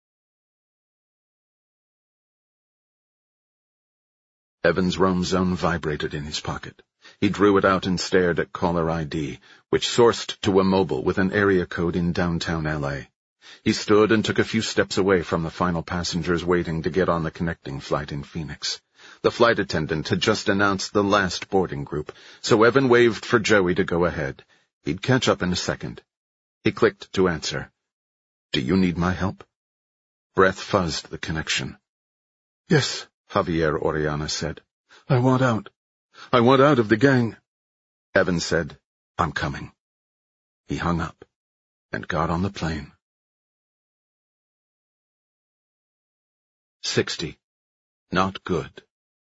Evan's roam zone vibrated in his pocket. He drew it out and stared at caller I D, which sourced to a mobile with an area code in downtown L A. He stood and took a few steps away from the final passengers waiting to get on the connecting flight in Phoenix. The flight attendant had just announced the last boarding group, so Evan waved for Joey to go ahead. He'd catch up in a second. He clicked to answer. Do you need my help? Breath fuzzed the connection. Yes, Javier Orellana said. I want out. I want out of the gang. Evan said, I'm coming. He hung up and got on the plane. Sixty. Not good.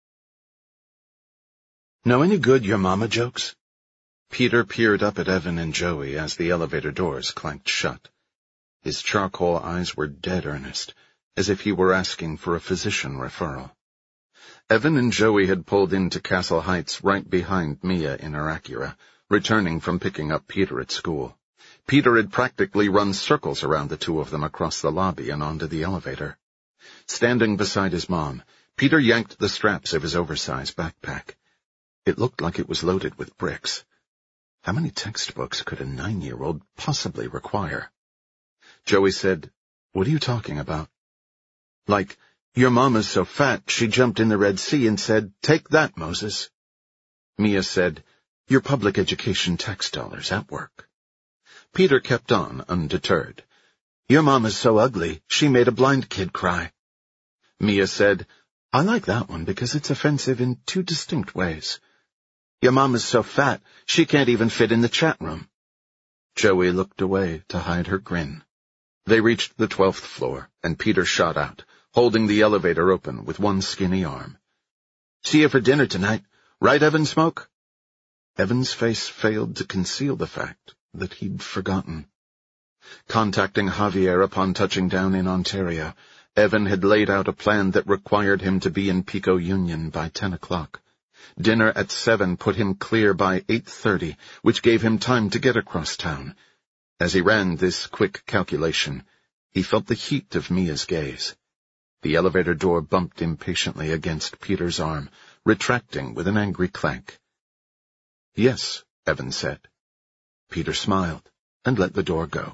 Know any good your mama jokes? Peter peered up at Evan and Joey as the elevator doors clanked shut. His charcoal eyes were dead earnest, as if he were asking for a physician referral. Evan and Joey had pulled into Castle Heights right behind Mia in her Acura, returning from picking up Peter at school. Peter had practically run circles around the two of them across the lobby and onto the elevator. Standing beside his mom, Peter yanked the straps of his oversized backpack. It looked like it was loaded with bricks. How many textbooks could a nine-year-old possibly require? Joey said, What are you talking about? Like, your mama's so fat she jumped in the Red Sea and said, Take that, Moses. Mia said, Your public education tax dollars at work. Peter kept on, undeterred. Your mama's so ugly, she made a blind kid cry. Mia said, I like that one because it's offensive in two distinct ways. Your mama's so fat, she can't even fit in the chat room. Joey looked away to hide her grin. They reached the twelfth floor, and Peter shot out, holding the elevator open with one skinny arm. See you for dinner tonight. Right, Evan Smoke? Evan's face failed to conceal the fact that he'd forgotten. Contacting Javier upon touching down in Ontario, Evan had laid out a plan that required him to be in Pico Union by ten o'clock. Dinner at seven put him clear by eight thirty, which gave him time to get across town. As he ran this quick calculation, he felt the heat of Mia's gaze. The elevator door bumped impatiently against Peter's arm, retracting with an angry clank. Yes, Evan said. Peter smiled and let the door go.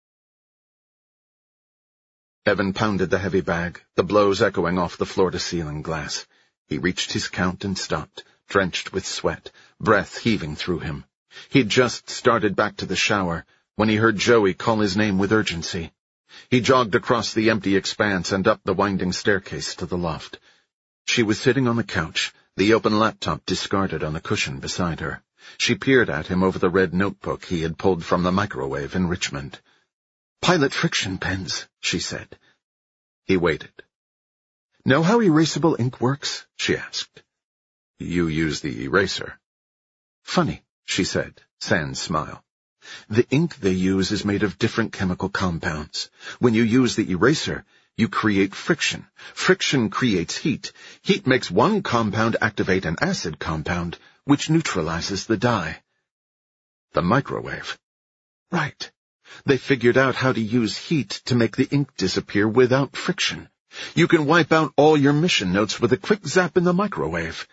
Evan pounded the heavy bag, the blows echoing off the floor-to-ceiling glass. He reached his count and stopped, drenched with sweat, breath heaving through him. He'd just started back to the shower when he heard Joey call his name with urgency. He jogged across the empty expanse and up the winding staircase to the loft. She was sitting on the couch, the open laptop discarded on the cushion beside her. She peered at him over the red notebook he had pulled from the microwave in Richmond. Pilot friction pens, she said. He waited. Know how erasable ink works? She asked. You use the eraser. Funny, she said, sans smile. The ink they use is made of different chemical compounds. When you use the eraser, you create friction. Friction creates heat. Heat makes one compound activate an acid compound, which neutralizes the dye. The microwave. Right. They figured out how to use heat to make the ink disappear without friction. You can wipe out all your mission notes with a quick zap in the microwave.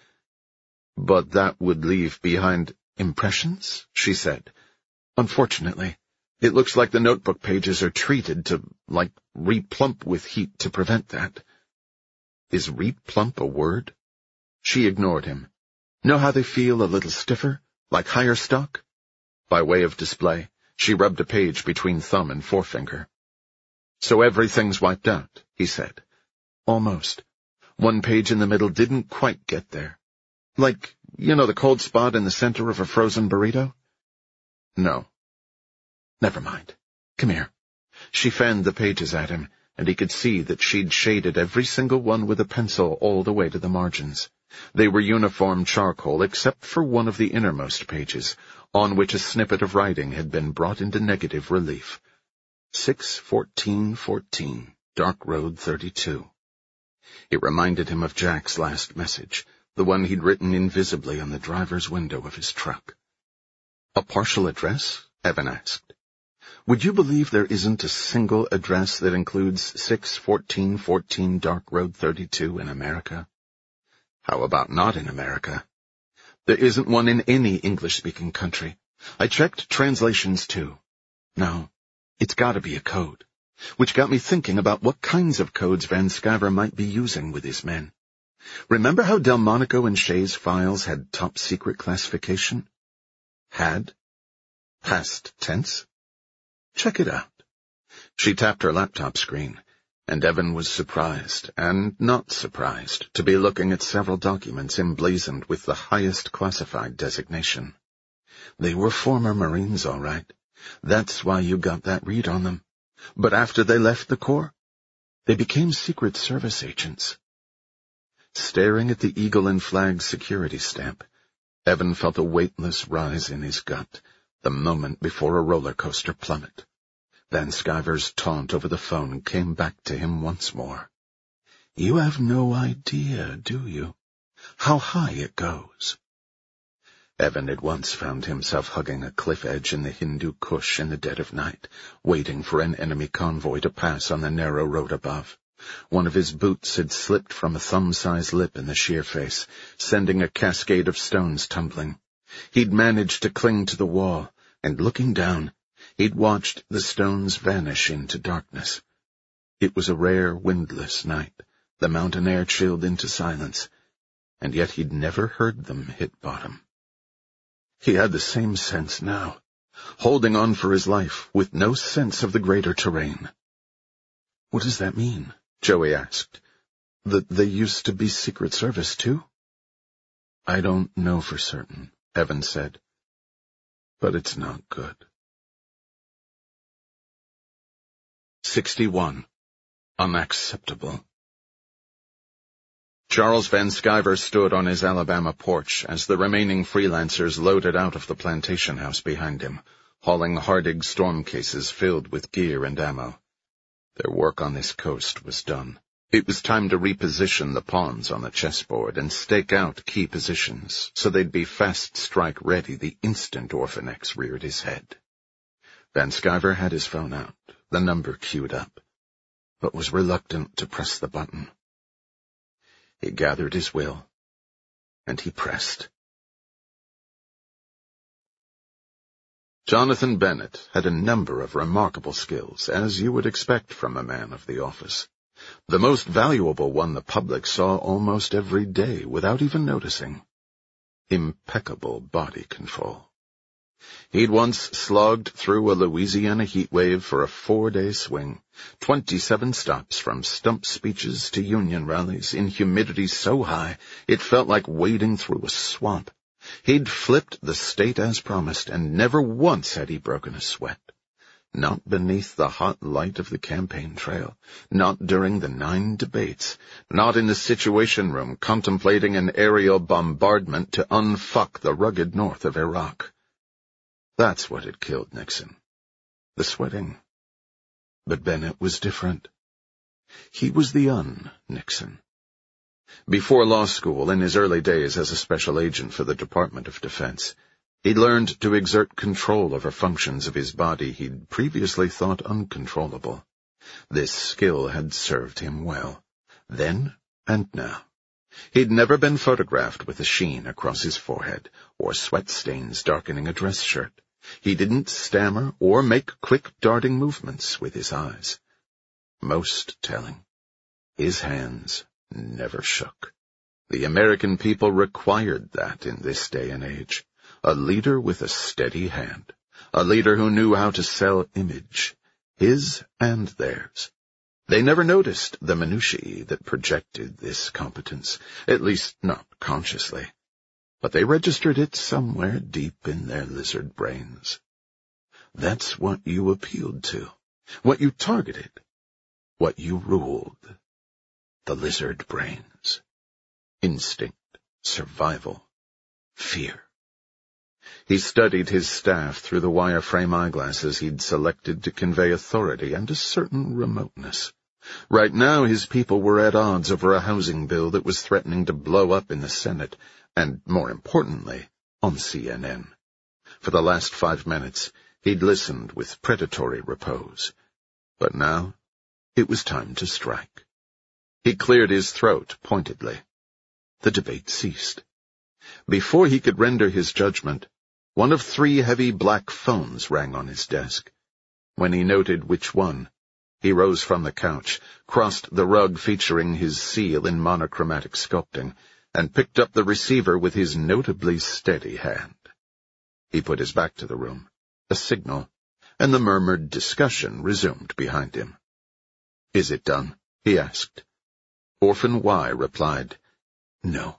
But that would leave behind impressions, she said. Unfortunately, it looks like the notebook pages are treated to, like, replump with heat to prevent that. Is replump a word? She ignored him. Know how they feel a little stiffer, like higher stock? By way of display, she rubbed a page between thumb and forefinger. So everything's wiped out, he said. Almost. One page in the middle didn't quite get there. Like, you know the cold spot in the center of a frozen burrito? No. Never mind. Come here. She fanned the pages at him, and he could see that she'd shaded every single one with a pencil all the way to the margins. They were uniform charcoal except for one of the innermost pages, on which a snippet of writing had been brought into negative relief. six fourteen fourteen, Dark Road thirty-two. It reminded him of Jack's last message, the one he'd written invisibly on the driver's window of his truck. A partial address? Evan asked. Would you believe there isn't a single address that includes six fourteen fourteen Dark Road thirty-two in America? How about not in America? There isn't one in any English-speaking country. I checked translations, too. No, it's gotta be a code. Which got me thinking about what kinds of codes Van Sciver might be using with his men. Remember how Delmonico and Shay's files had top-secret classification? Had? Past tense? Check it out. She tapped her laptop screen, and Evan was surprised, and not surprised, to be looking at several documents emblazoned with the highest classified designation. They were former Marines, all right. That's why you got that read on them. But after they left the Corps, they became Secret Service agents. Staring at the Eagle and Flag security stamp, Evan felt a weightless rise in his gut, the moment before a roller coaster plummet. Van Sciver's taunt over the phone came back to him once more. You have no idea, do you, how high it goes? Evan at once found himself hugging a cliff edge in the Hindu Kush in the dead of night, waiting for an enemy convoy to pass on the narrow road above. One of his boots had slipped from a thumb-sized lip in the sheer face, sending a cascade of stones tumbling. He'd managed to cling to the wall, and looking down, he'd watched the stones vanish into darkness. It was a rare, windless night, the mountain air chilled into silence, and yet he'd never heard them hit bottom. He had the same sense now, holding on for his life with no sense of the greater terrain. What does that mean? Joey asked. That they used to be Secret Service, too? I don't know for certain, Evan said. But it's not good. sixty-one. Unacceptable. Charles Van Sciver stood on his Alabama porch as the remaining freelancers loaded out of the plantation house behind him, hauling Hardig storm cases filled with gear and ammo. Their work on this coast was done. It was time to reposition the pawns on the chessboard and stake out key positions, so they'd be fast strike ready the instant Orphanex reared his head. Van Sciver had his phone out, the number queued up, but was reluctant to press the button. He gathered his will, and he pressed. Jonathan Bennett had a number of remarkable skills, as you would expect from a man of the office. The most valuable one the public saw almost every day without even noticing. Impeccable body control. He'd once slogged through a Louisiana heatwave for a four-day swing, twenty-seven stops from stump speeches to union rallies in humidity so high it felt like wading through a swamp. He'd flipped the state as promised, and never once had he broken a sweat. Not beneath the hot light of the campaign trail, not during the nine debates, not in the Situation Room contemplating an aerial bombardment to unfuck the rugged north of Iraq. That's what had killed Nixon. The sweating. But Bennett was different. He was the un-Nixon. Before law school, in his early days as a special agent for the Department of Defense, He learned to exert control over functions of his body he'd previously thought uncontrollable. This skill had served him well, then and now. He'd never been photographed with a sheen across his forehead, or sweat stains darkening a dress shirt. He didn't stammer or make quick darting movements with his eyes. Most telling, his hands never shook. The American people required that in this day and age. A leader with a steady hand. A leader who knew how to sell image, his and theirs. They never noticed the minutiae that projected this competence, at least not consciously. But they registered it somewhere deep in their lizard brains. That's what you appealed to, what you targeted, what you ruled. The lizard brains. Instinct, survival, fear. He studied his staff through the wireframe eyeglasses he'd selected to convey authority and a certain remoteness. Right now his people were at odds over a housing bill that was threatening to blow up in the Senate, and, more importantly, on C N N. For the last five minutes, he'd listened with predatory repose. But now, it was time to strike. He cleared his throat pointedly. The debate ceased. Before he could render his judgment, one of three heavy black phones rang on his desk. When he noted which one, he rose from the couch, crossed the rug featuring his seal in monochromatic sculpting, and picked up the receiver with his notably steady hand. He put his back to the room, a signal, and the murmured discussion resumed behind him. "Is it done?" he asked. Orphan Y replied, "No."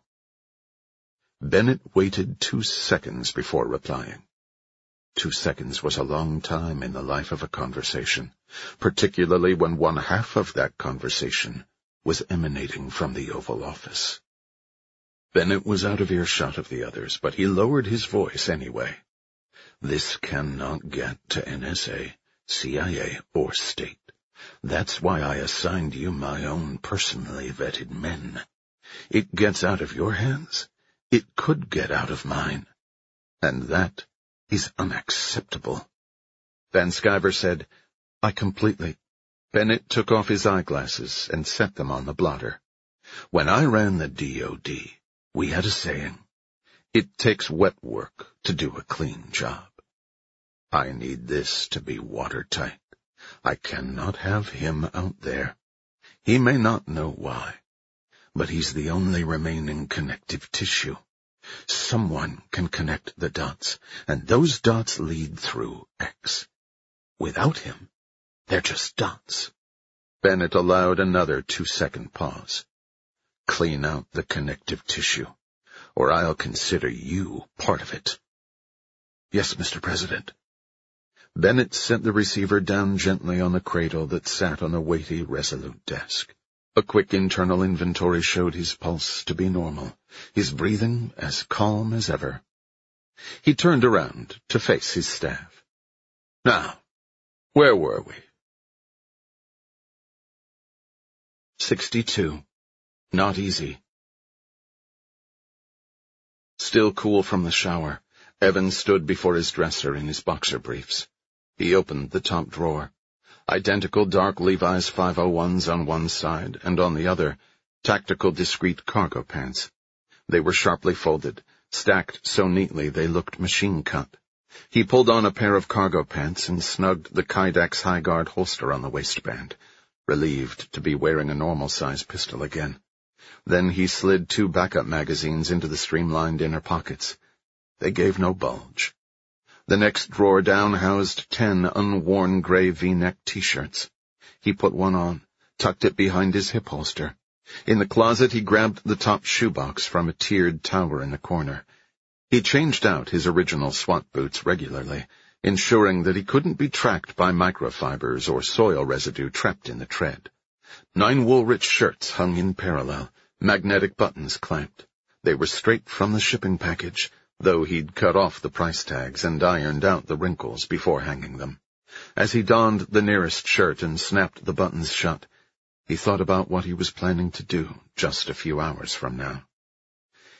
Bennett waited two seconds before replying. Two seconds was a long time in the life of a conversation, particularly when one half of that conversation was emanating from the Oval Office. Bennett was out of earshot of the others, but he lowered his voice anyway. "This cannot get to N S A, C I A, or State. That's why I assigned you my own personally vetted men. It gets out of your hands, it could get out of mine. And that is unacceptable." Van Sciver said, "I completely—" Bennett took off his eyeglasses and set them on the blotter. "When I ran the D O D, we had a saying, it takes wet work to do a clean job. I need this to be watertight. I cannot have him out there. He may not know why, but he's the only remaining connective tissue. Someone can connect the dots, and those dots lead through X. Without him, they're just dots." Bennett allowed another two-second pause. "Clean out the connective tissue, or I'll consider you part of it." "Yes, Mister President." Bennett set the receiver down gently on the cradle that sat on the weighty, resolute desk. A quick internal inventory showed his pulse to be normal, his breathing as calm as ever. He turned around to face his staff. "Now, where were we?" Sixty-two. Not easy. Still cool from the shower, Evan stood before his dresser in his boxer briefs. He opened the top drawer. Identical dark Levi's five oh ones on one side, and on the other, tactical discreet cargo pants. They were sharply folded, stacked so neatly they looked machine-cut. He pulled on a pair of cargo pants and snugged the Kydex high-guard holster on the waistband, relieved to be wearing a normal-size pistol again. Then he slid two backup magazines into the streamlined inner pockets. They gave no bulge. The next drawer down housed ten unworn gray V-neck T-shirts. He put one on, tucked it behind his hip holster. In the closet he grabbed the top shoebox from a tiered tower in the corner. He changed out his original SWAT boots regularly, ensuring that he couldn't be tracked by microfibers or soil residue trapped in the tread. Nine Woolrich shirts hung in parallel, magnetic buttons clamped. They were straight from the shipping package, though he'd cut off the price tags and ironed out the wrinkles before hanging them. As he donned the nearest shirt and snapped the buttons shut, he thought about what he was planning to do just a few hours from now.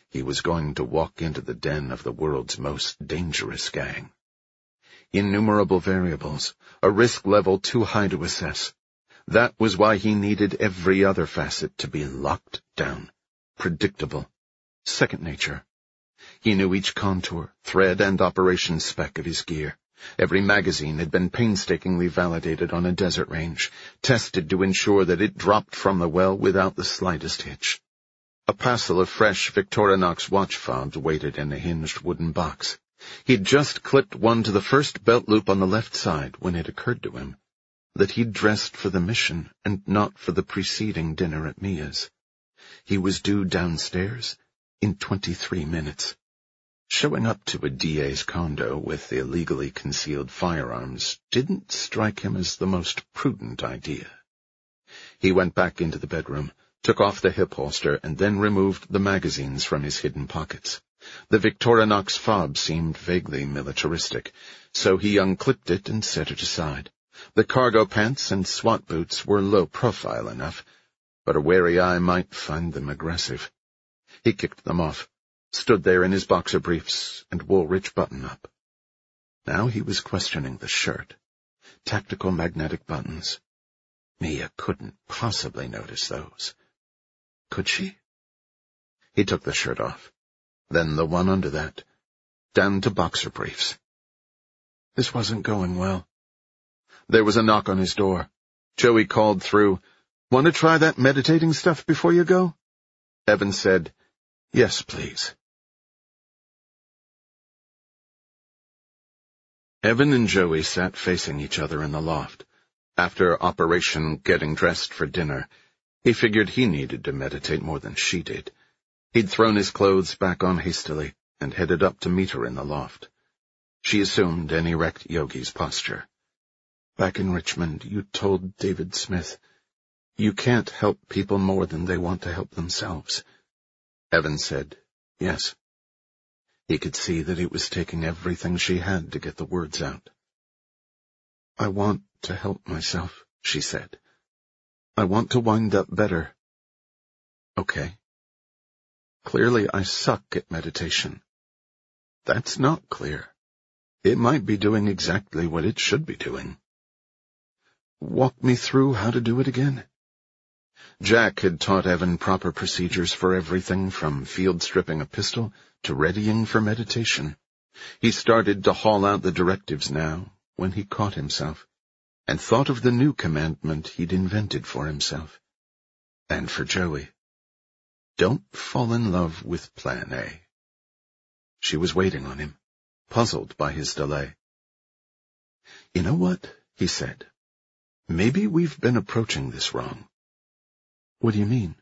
He was going to walk into the den of the world's most dangerous gang. Innumerable variables, a risk level too high to assess. That was why he needed every other facet to be locked down, predictable, second nature. He knew each contour, thread, and operation spec of his gear. Every magazine had been painstakingly validated on a desert range, tested to ensure that it dropped from the well without the slightest hitch. A parcel of fresh Victorinox watch fobs waited in a hinged wooden box. He'd just clipped one to the first belt loop on the left side when it occurred to him that he'd dressed for the mission and not for the preceding dinner at Mia's. He was due downstairs in twenty-three minutes. Showing up to a D A's condo with illegally concealed firearms didn't strike him as the most prudent idea. He went back into the bedroom, took off the hip holster, and then removed the magazines from his hidden pockets. The Victorinox fob seemed vaguely militaristic, so he unclipped it and set it aside. The cargo pants and SWAT boots were low profile enough, but a wary eye might find them aggressive. He kicked them off, stood there in his boxer briefs and Woolrich button-up. Now he was questioning the shirt. Tactical magnetic buttons. Mia couldn't possibly notice those. Could she? He took the shirt off, then the one under that, down to boxer briefs. This wasn't going well. There was a knock on his door. Joey called through, "Want to try that meditating stuff before you go?" Evan said, "Yes, please." Evan and Joey sat facing each other in the loft. After Operation Getting Dressed for Dinner, he figured he needed to meditate more than she did. He'd thrown his clothes back on hastily and headed up to meet her in the loft. She assumed an erect yogi's posture. "Back in Richmond, you told David Smith, you can't help people more than they want to help themselves." Evan said, "Yes." He could see that it was taking everything she had to get the words out. "I want to help myself," she said. "I want to wind up better." "Okay. Clearly I suck at meditation." "That's not clear. It might be doing exactly what it should be doing." "Walk me through how to do it again." Jack had taught Evan proper procedures for everything from field stripping a pistol to readying for meditation. He started to haul out the directives now when he caught himself and thought of the new commandment he'd invented for himself. And for Joey. Don't fall in love with Plan A. She was waiting on him, puzzled by his delay. "You know what?" he said. "Maybe we've been approaching this wrong." "What do you mean?"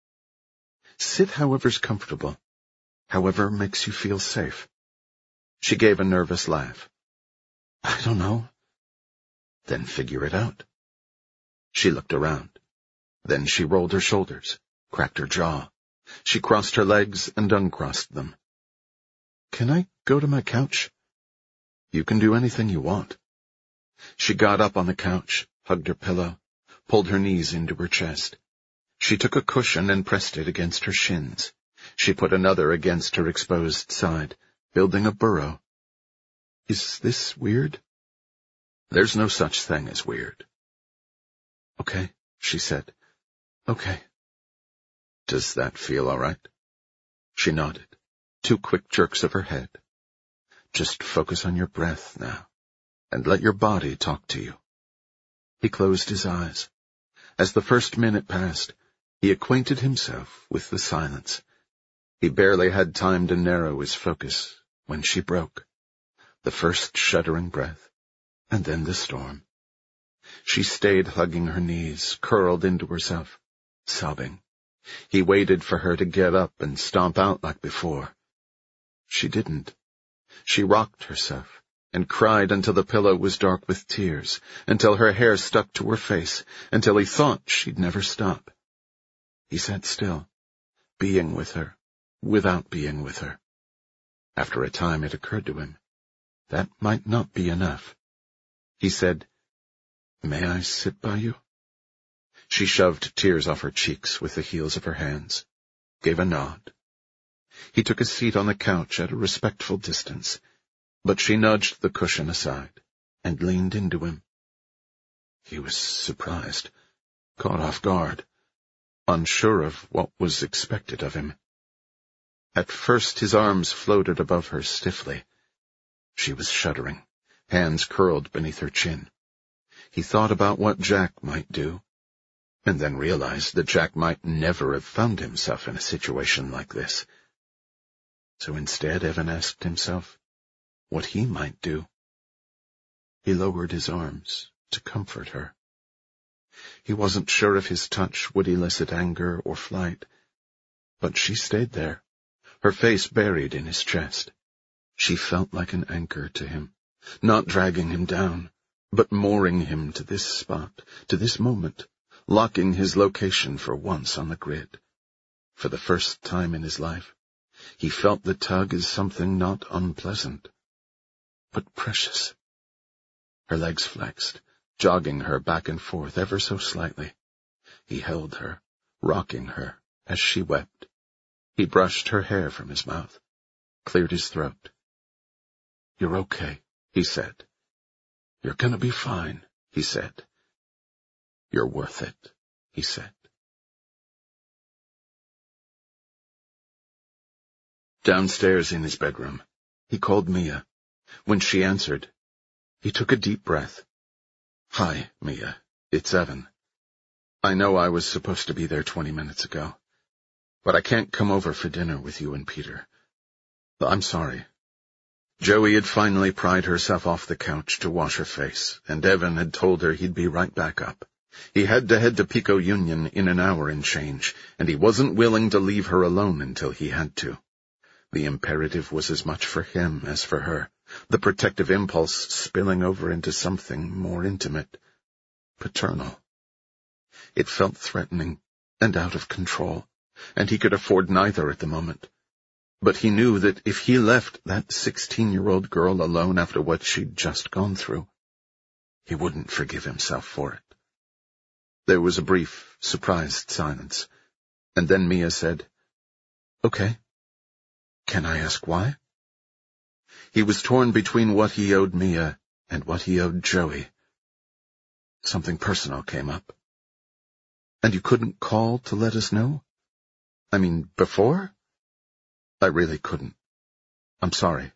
"Sit however's comfortable, however makes you feel safe." She gave a nervous laugh. "I don't know." "Then figure it out." She looked around. Then she rolled her shoulders, cracked her jaw. She crossed her legs and uncrossed them. "Can I go to my couch?" "You can do anything you want." She got up on the couch, hugged her pillow, pulled her knees into her chest. She took a cushion and pressed it against her shins. She put another against her exposed side, building a burrow. "Is this weird?" "There's no such thing as weird." "Okay," she said. "Okay." "Does that feel all right?" She nodded, two quick jerks of her head. "Just focus on your breath now, and let your body talk to you." He closed his eyes. As the first minute passed, he acquainted himself with the silence. He barely had time to narrow his focus when she broke. The first shuddering breath, and then the storm. She stayed hugging her knees, curled into herself, sobbing. He waited for her to get up and stomp out like before. She didn't. She rocked herself and cried until the pillow was dark with tears, until her hair stuck to her face, until he thought she'd never stop. He sat still, being with her, without being with her. After a time it occurred to him that might not be enough. He said, "May I sit by you?" She shoved tears off her cheeks with the heels of her hands, gave a nod. He took a seat on the couch at a respectful distance, but she nudged the cushion aside and leaned into him. He was surprised, caught off guard, unsure of what was expected of him. At first his arms floated above her stiffly. She was shuddering, hands curled beneath her chin. He thought about what Jack might do, and then realized that Jack might never have found himself in a situation like this. So instead, Evan asked himself what he might do. He lowered his arms to comfort her. He wasn't sure if his touch would elicit anger or flight, but she stayed there, her face buried in his chest. She felt like an anchor to him, not dragging him down, but mooring him to this spot, to this moment, locking his location for once on the grid. For the first time in his life, he felt the tug as something not unpleasant, but precious. Her legs flexed, jogging her back and forth ever so slightly. He held her, rocking her as she wept. He brushed her hair from his mouth, cleared his throat. "You're okay," he said. "You're gonna be fine," he said. "You're worth it," he said. Downstairs in his bedroom, he called Mia. When she answered, he took a deep breath. "Hi, Mia. It's Evan. I know I was supposed to be there twenty minutes ago, but I can't come over for dinner with you and Peter. I'm sorry." Joey had finally pried herself off the couch to wash her face, and Evan had told her he'd be right back up. He had to head to Pico Union in an hour and change, and he wasn't willing to leave her alone until he had to. The imperative was as much for him as for her, the protective impulse spilling over into something more intimate, paternal. It felt threatening and out of control, and he could afford neither at the moment. But he knew that if he left that sixteen-year-old girl alone after what she'd just gone through, he wouldn't forgive himself for it. There was a brief, surprised silence, and then Mia said, "Okay. Can I ask why?" He was torn between what he owed Mia and what he owed Joey. Something personal came up. "And you couldn't call to let us know? I mean, before?" "I really couldn't. I'm sorry."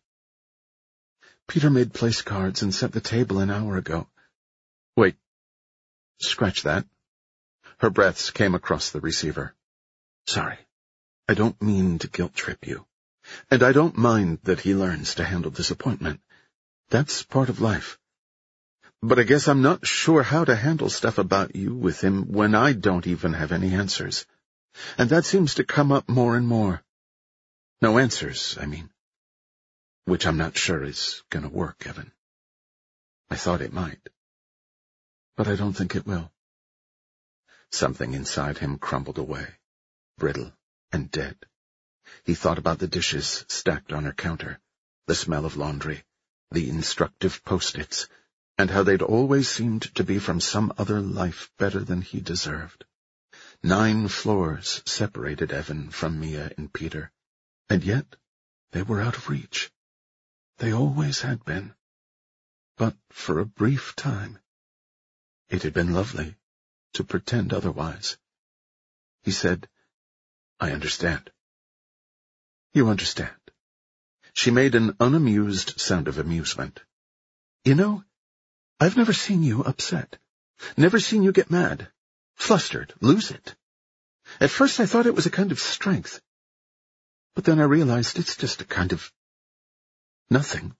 "Peter made place cards and set the table an hour ago." "Wait. Scratch that." Her breaths came across the receiver. "Sorry. I don't mean to guilt-trip you. And I don't mind that he learns to handle disappointment. That's part of life. But I guess I'm not sure how to handle stuff about you with him when I don't even have any answers. And that seems to come up more and more. No answers, I mean. Which I'm not sure is going to work, Evan. I thought it might. But I don't think it will." Something inside him crumbled away, brittle and dead. He thought about the dishes stacked on her counter, the smell of laundry, the instructive post-its, and how they'd always seemed to be from some other life better than he deserved. Nine floors separated Evan from Mia and Peter, and yet they were out of reach. They always had been. But for a brief time, it had been lovely to pretend otherwise. He said, "I understand." "You understand." She made an unamused sound of amusement. "You know, I've never seen you upset. Never seen you get mad, flustered, lose it. At first I thought it was a kind of strength. But then I realized it's just a kind of nothing."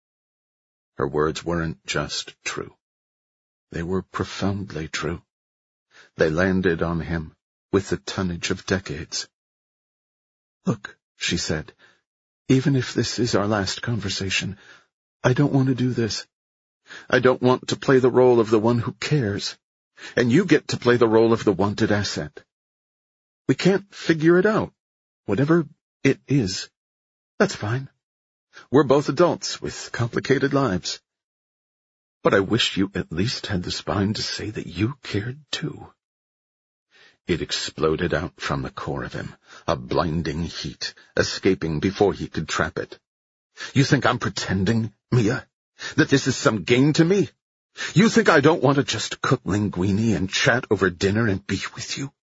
Her words weren't just true. They were profoundly true. They landed on him with the tonnage of decades. "Look," she said, "even if this is our last conversation, I don't want to do this. I don't want to play the role of the one who cares, and you get to play the role of the wanted asset. We can't figure it out, whatever it is. That's fine. We're both adults with complicated lives. But I wish you at least had the spine to say that you cared too." It exploded out from the core of him, a blinding heat, escaping before he could trap it. You think I'm pretending, Mia? That this is some game to me? You think I don't want to just cook linguine and chat over dinner and be with you?